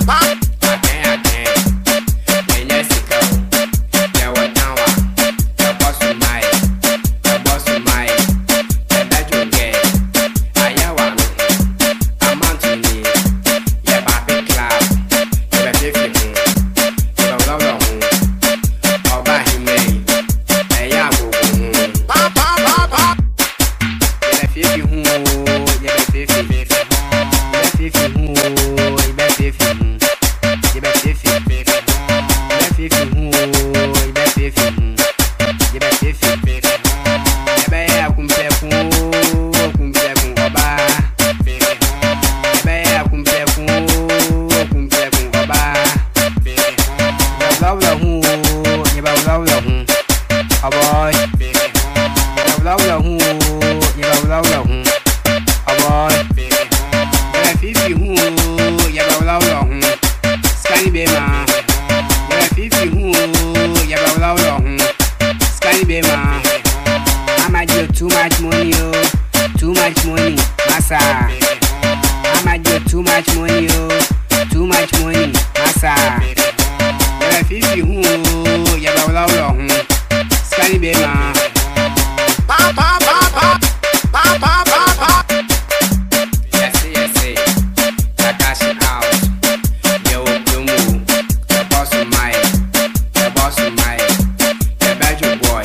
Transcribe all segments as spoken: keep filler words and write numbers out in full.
Too much money, oh, too much money, massa. I'ma do too much money, oh, too much money, massa. Yeah, fifty who, yeah, blah blah blah, scanny baby, pa pa pa pa pa pa pa pa. Yes, yes, Takashi out. Yo, yo, move. The boss of mine, the boss of mine, the Belgian boy.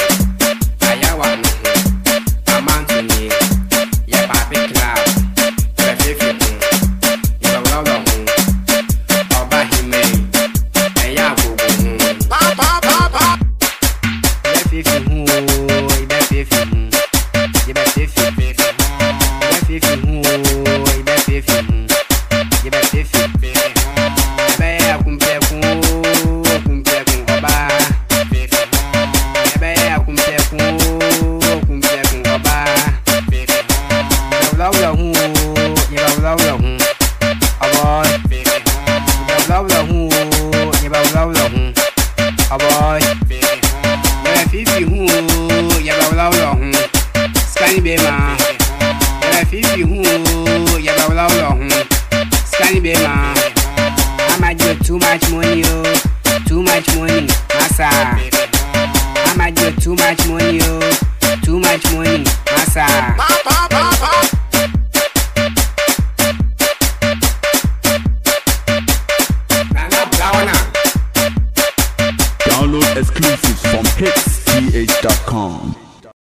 I'ma do too much money, oh, too much money, massa. I'ma do too much money, oh, too much money, massa.